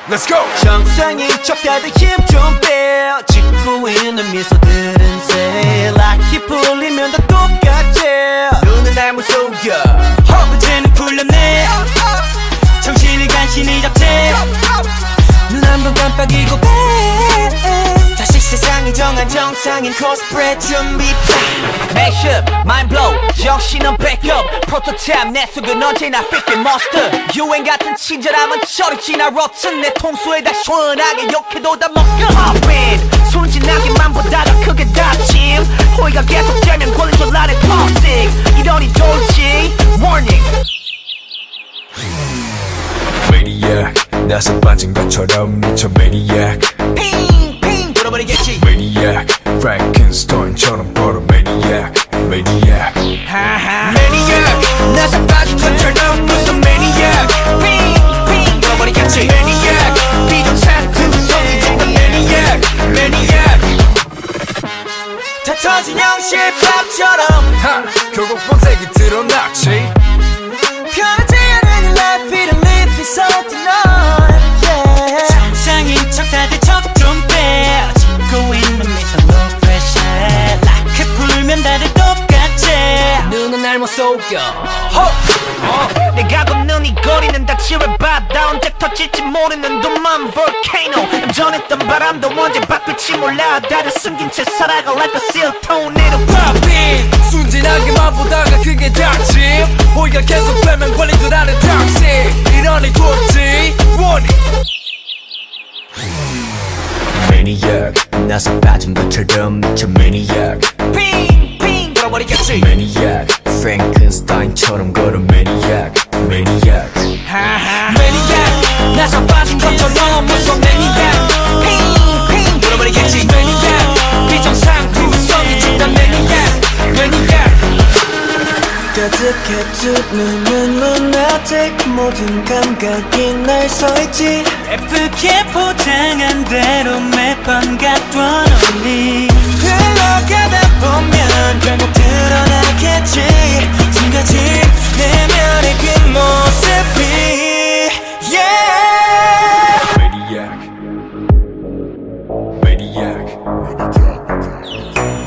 Let's go. 정상인 척 다들 힘 좀 빼. 짓고 있는 미소들은 say 락이 풀리면 다 똑같지. 눈은 날 무속여 허브제는 풀렸네. 정신을 간신히 잡채. 눈 한 번 깜빡이고 빼. 다시 세상이 정한 정상인 코스프레 준비. Mashup, mind blow, 정신은 backup. 프로토타입 내 속은 언제나 삐끗 monster. 유행 같은 친절함은 저리 지나 rotten. 내 통수에다 시원하게 욕해도 다 먹여. Pop in, 순진하게만 보다가 크게 다짐. 호의가 계속되면 권리줄 나는 toxic. 이러니 돌지, warning. Maniac, 나서 빠진 것처럼 미쳐 Maniac. 핑핑 돌아버리겠지. Maniac, Frankenstein처럼 걸어 Maniac. Maniac, Maniac, 나서 빠진 것처럼 무슨 Maniac. 핑핑 돌아버리겠지. Maniac, 비정상 성이 정말 Maniac. Maniac, 다 터진 형식밥처럼 결국 본색이 드러났지. 변하지 않은 life, it'll leave me so tonight. Yeah. 정상인 척 다들 척 좀 빼. 짓고 있는 미소 no pressure. 락을 풀면 다들 똑같지. 눈은 날 못 속여. 내가 걷는 이 거리는 다 지뢰바다. 언제 터질지 모르는 도만 volcano. 안전했던 바람도 언제 바뀔지 몰라. 다들 숨긴 채 살아가 like a seal tornado. Pop in, 순진하게만 보다가 그게 닥침. 호의가 계속되면 권리줄 아는 toxic. 이러니 돌지, warning. Maniac, 나서 빠진 것처럼 미쳐 Maniac. 핑핑 돌아버리겠지. Maniac, Frankenstein처럼 걸어 Maniac. Maniac, Maniac, 나서 빠진 것처럼 무서운 Maniac. 핑핑 돌아버리겠지. Maniac, 비정상 구성이 진단 Maniac. Maniac. 가득해 두 눈은 lunatic. 모든 감각이 날 서있지. 예쁘게 포장한 대로 매번 갖던 only. 흘러가다 보면 결국 드러나겠지. 숨겨진 내면의 그 모습이. Yeah. Maniac, Maniac.